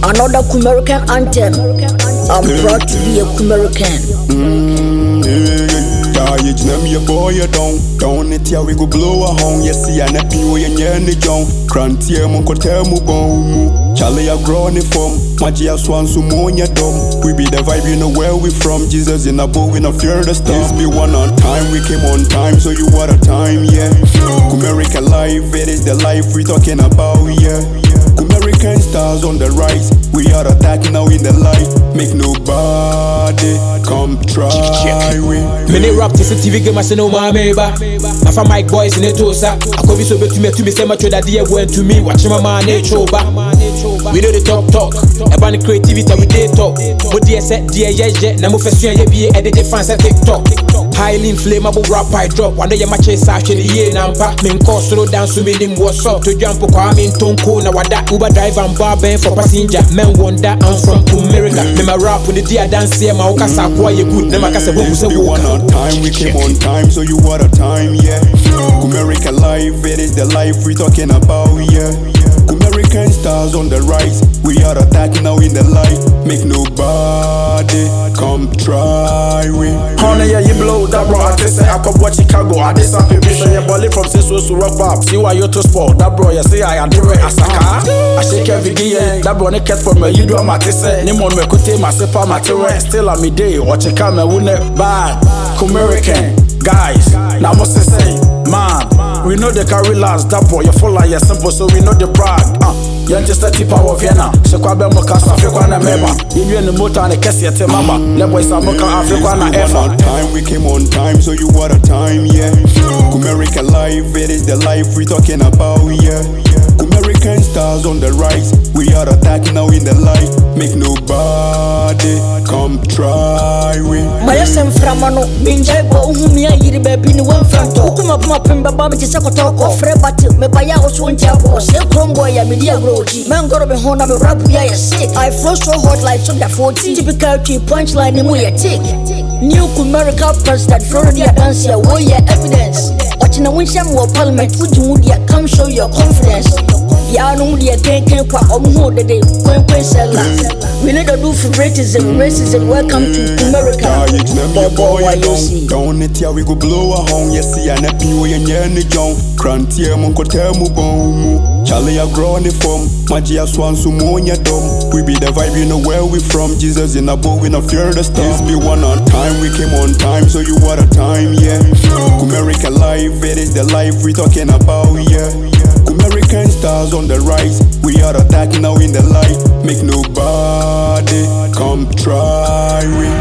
Another Kumerican anthem. I'm proud to be a Kumerican. Yeah, you know me a boy, you down it here we go blow a horn. You see an epi way and yen the jong. Crantier mon kotel mu bon. Charlie a grown from Magia swan sumonia dom. We be the vibe, you know where we from. Jesus in a bow, we no fear the stars. Be one on time, we came on time, so you what a time, yeah. Kumerica life, it is the life we talking about, yeah. Kumerican stars on the rise, we are attacking now in the light. Make nobody come try we. Many rap to TV game, I say no mama. I found my boys in the tosa. I could be so bad to me say much that dear went to me. Watch my man nature ba. We know the talk. About the creativity we did talk. But dear said dear yeah. Now move fashion yeah be edit fans at TikTok. Highly inflammable rap I drop. One day your match is actually yeah nampa. Men cause slow down so me dim what's up to jump kwa me tonko na wada Uber drive and bar band for passenger. Men wonder I'm from America. Me my rap with the dear dance here. My okasa kwa you good. Never kasa we one on time, we came on time, so you what a time, yeah. Kumerica life, it is the life we talking about, yeah. Kumerican stars on the rise, we are attacking now in the light. Make nobody come try we. Honey, yeah, you blow that bro. I say I come watch Chicago. I did some people say your body from Sisu to rock up. See why you to sport that bro. You say I am doing Asaka. I shake every day. That bro, ne cat for me. You do my say. Ni mon me kote my sepa my terrain. Still on me day. Watch it come and win it bad. Kumerican guys. Now must say, man, we know the carry last. That boy, you full like you simple, so we know the brag. You just a tip of Vienna. So kwa be mo cast Africa na member. You in the motor and the case yet mama. Le boy sa mo ka Africa na ever. Time we came on time, so you what a time, yeah. Kumerica life, it is the life we talking about, yeah. Kumerican stars on the rise, we are attacking now in the light. Make nobody come try we. My SM Framano, Binjay Bo, whom ya yiri baby in one front. Ukuma Puma Pimba Bammy Sakotoko, Fred Battle, Mepaya was one jabo, Silk Homeboy, a media roji. Man got be home, I'm a rap, yeah, sick. I flow so hot like Sugar 14. Typical key punchline in way tick. New Kumerica president, Florida dance, yeah, warrior evidence. Watching a Winsham war parliament, would you come show your confidence? Yeah, no, dear, can't quite almost the day. We need to do for racism. Welcome to America. Down it here we go blow a horn. Yes, see an epi way and yen the jong. Crantier mon kotel mu bon. Charlie a grown from Magia swan sumonia dom. We be the vibe, you know where we from. Jesus in a bow, we no fear the stars. Be one on time, we came on time, so you what a time, yeah. Kumerica life, it is the life we talking about, yeah. Kumerican stars on the rise, we are attacking now in the light. Make nobody come try we.